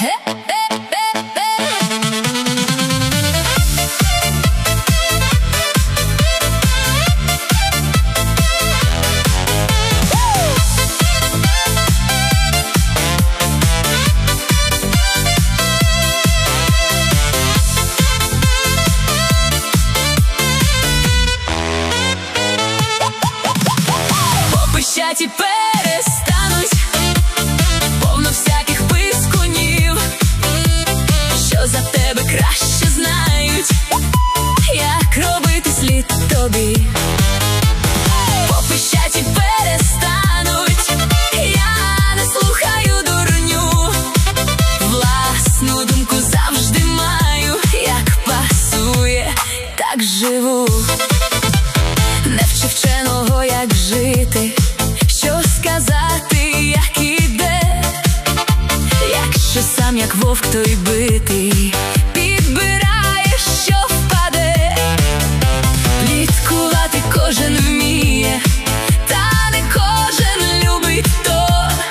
Попищать і перестануть, повно всяких пискунів, що за тебе краще знають, як робити слід тобі. Попищать і перестануть, я не слухаю дурню, власну думку завжди маю, як пасує, так живу. Не вчи вченого, як жити, що сказати, як іде, якщо сам як вовк, то й битий, підбираєш, що впаде. Пліткувати кожен вміє, та не кожен любить то.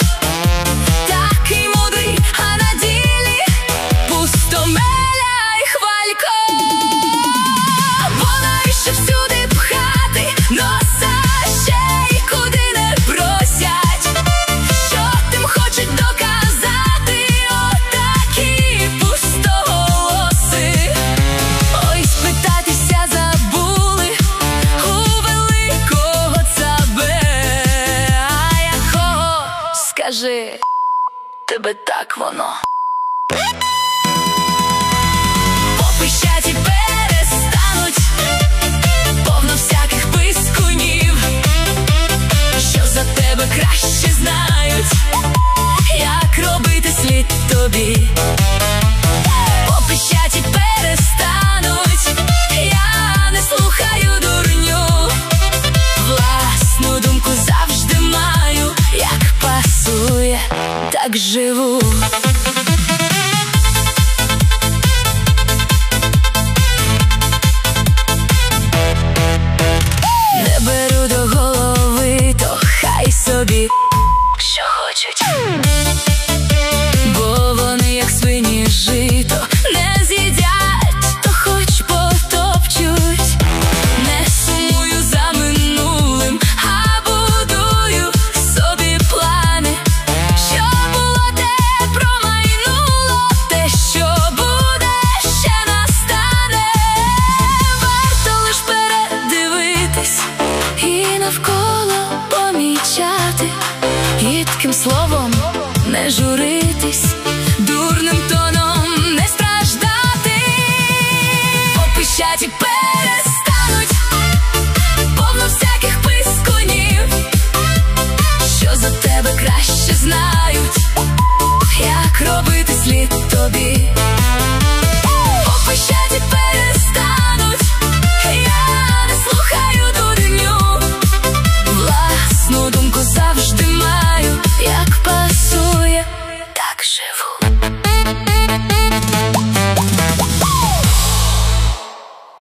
Такий мудрий, а на ділі пустомеля й хвалько. Бо навіщо всюди пхати носа, ще й куди не просять, що тим хочуть доказати отакі пустоголоси. Ой, спитатися забули у великого цабе. А якого, скажи, тебе так воно. Попищать і перестануть, повно всяких пискунів, що за тебе краще знають, як робити слід тобі. Попищать і перестануть, я не слухаю дурню, власну думку завжди маю, як пасує, так живу.